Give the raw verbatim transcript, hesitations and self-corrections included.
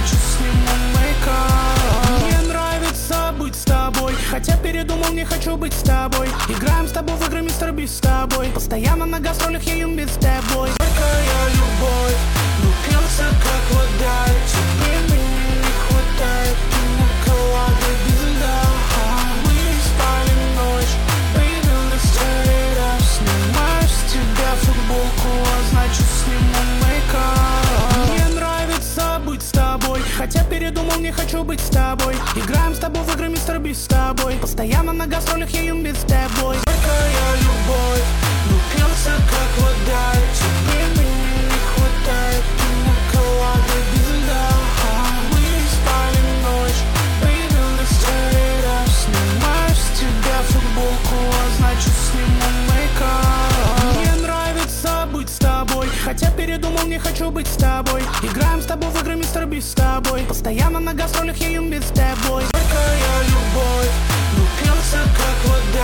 значит сниму мейкап. Мне нравится быть с тобой, хотя передумал, не хочу быть с тобой. Играем с тобой в игры, мистер Бист с тобой. Постоянно на гастролях я юм без тобой. Горькая любовь, ну пьется как вода. Тебе меня не хватает, ты наколада без льда. Мы спали ночь, baby, let's turn it up. Снимаю с тебя футболку, а значит сниму мейкап. Мне нравится быть с тобой, хотя передумал, не хочу быть с тобой. Играем с тобой в игры, мистер Бист с тобой. Постоянно на гастролях я юм без тобой. Горькая любовь, ну пьется как вода. Тебе меня не хватает, ты наколада без льда. Мы спали ночь, baby, let's turn it up. Снимаю с тебя футболку, а значит сниму мейкап. Мне нравится быть с тобой, хотя передумал, не хочу быть с тобой. Играем с тобой в игры, мистер Бист с тобой. Постоянно на гастролях я юм без тобой. Горькая любовь, ну пьется как вода.